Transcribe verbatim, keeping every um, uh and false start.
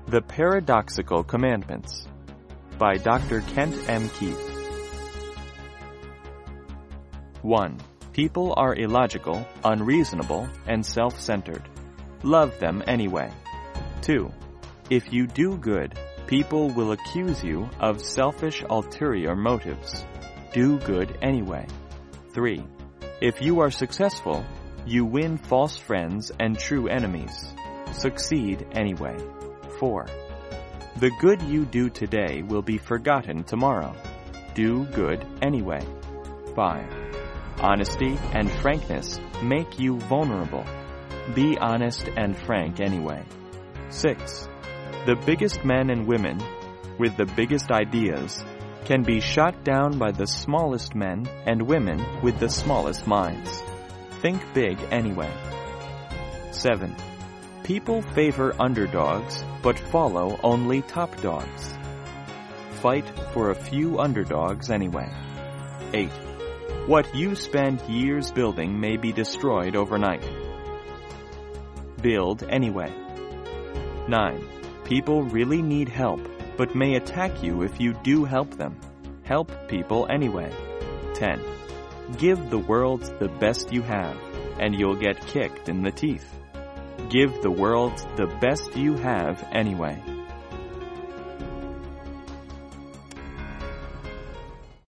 The Paradoxical Commandments by Doctor Kent M. Keith. one. People are illogical, unreasonable, and self-centered. Love them anyway. two. If you do good, people will accuse you of selfish ulterior motives. Do good anyway. three. If you are successful, you win false friends and true enemies. Succeed anyway. four. The good you do today will be forgotten tomorrow. Do good anyway. five. Honesty and frankness make you vulnerable. Be honest and frank anyway. six. The biggest men and women, with the biggest ideas, can be shot down by the smallest men and women with the smallest minds. Think big anyway. seven. People favor underdogs, but follow only top dogs. Fight for a few underdogs anyway. eight. What you spend years building may be destroyed overnight. Build anyway. nine. People really need help, but may attack you if you do help them. Help people anyway. ten. Give the world the best you have, and you'll get kicked in the teeth. Give the world the best you have anyway.